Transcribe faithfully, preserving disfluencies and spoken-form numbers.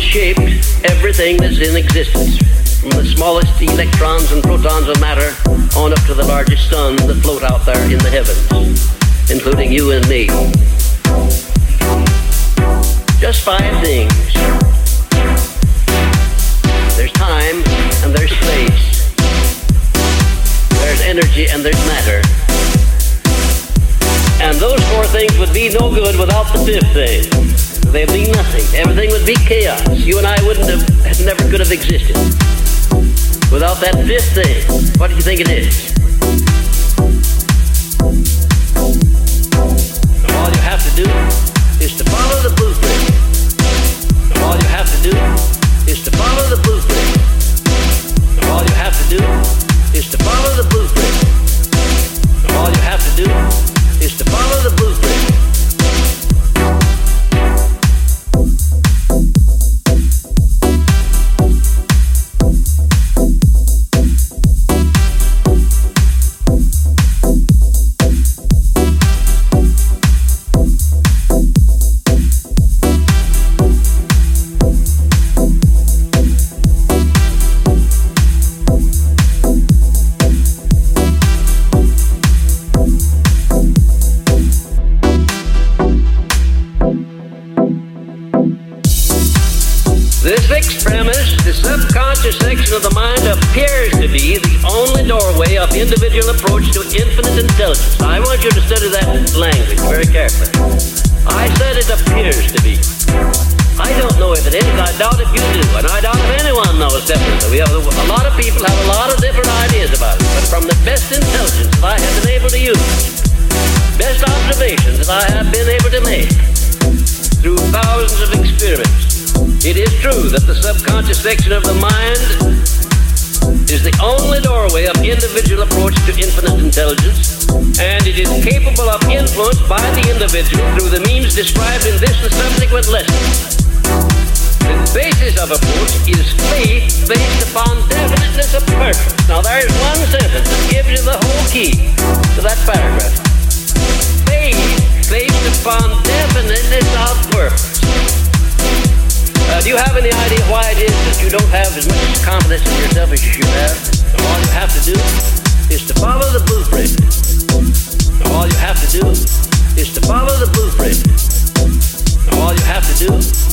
shaped everything that's in existence, from the smallest electrons and protons of matter on up to the largest suns that float out there in the heavens, including you and me. Just five things. There's time and there's space. There's energy and there's matter. And those four things would be no good without the fifth thing. They'd be nothing. Everything would be chaos. You and I wouldn't have, never could have existed without that fifth thing. What do you think it is? All you have to do is to follow the blueprint. All you have to do is to follow the blueprint. All you have to do is to follow the blueprint. All you have to do is to follow the blueprint. Section of the mind appears to be the only doorway of individual approach to infinite intelligence. I want you to study that language very carefully. I said it appears to be. I don't know if it is. I doubt if you do, and I doubt if anyone knows definitely. We have a lot of people have a lot of different ideas about it, but from the best intelligence that I have been able to use, best observations that I have been able to make through thousands of experiments, it is true that the subconscious section of the mind is the only doorway of individual approach to infinite intelligence, and it is capable of influence by the individual through the means described in this and subsequent lessons. The basis of approach is faith based upon definiteness of purpose. Now there is one sentence that gives you the whole key to that paragraph. Faith based upon definiteness of purpose. Uh, do you have any idea why it is that you don't have as much confidence in yourself as you should have? All you have to do is to follow the blueprint. All you have to do is to follow the blueprint. All you have to do